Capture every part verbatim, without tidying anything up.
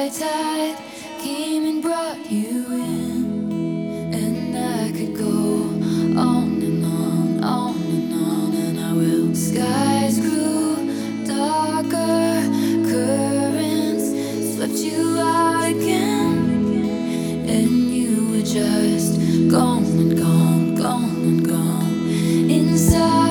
high tide came and brought you in, and I could go on and on, on and on, and I will. Skies grew darker, currents swept you out again, and you were just gone and gone, gone and gone. Inside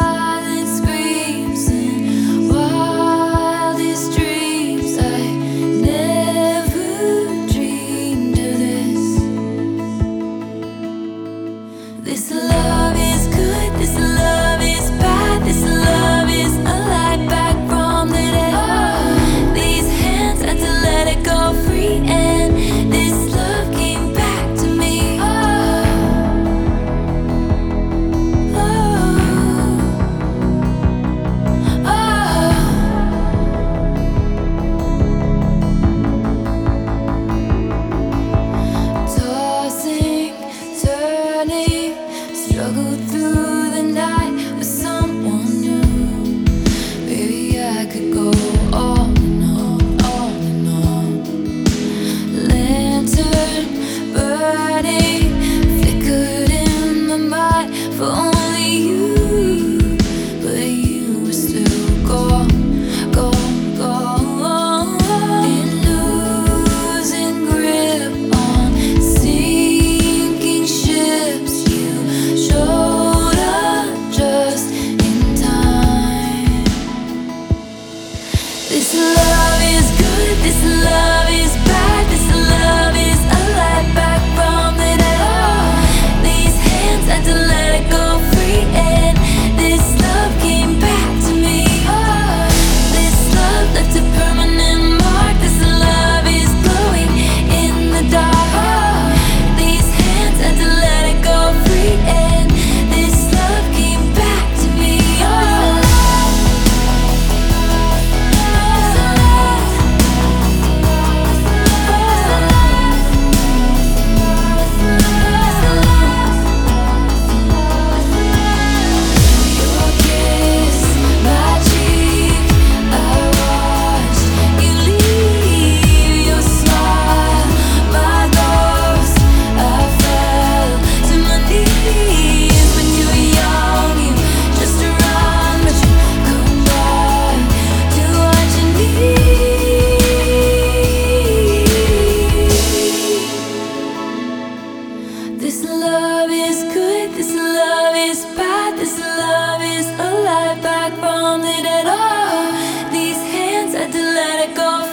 this love is good, this love is bad, this love is a light back from the dead. Oh, these hands had to let it go free, and this love came back to me. Oh, oh, oh. Tossing, turning, struggled through the night with someone new. Maybe I could go on and on, on and on. Lantern burning, flickered in the night for only you, but you were still gone, gone, gone. In losing grip on sinking ships, showed up just in time. This love is good, this love is bad, this love is a light back from the dead. Oh, these hands had to let it go free, and this love came back to me. Oh, this love left a permanent mark, this love is glowing in the dark. Oh, these hands had to let it go free, and this love came back to me. Oh, your kiss, my cheek, I watched you leave. Your smile, my ghost, I fell to my knees. When you were young, you just run, but you come back to what you need. This love is good, this love is bad, this love is a light back from the dead. Oh, these hands had to let it go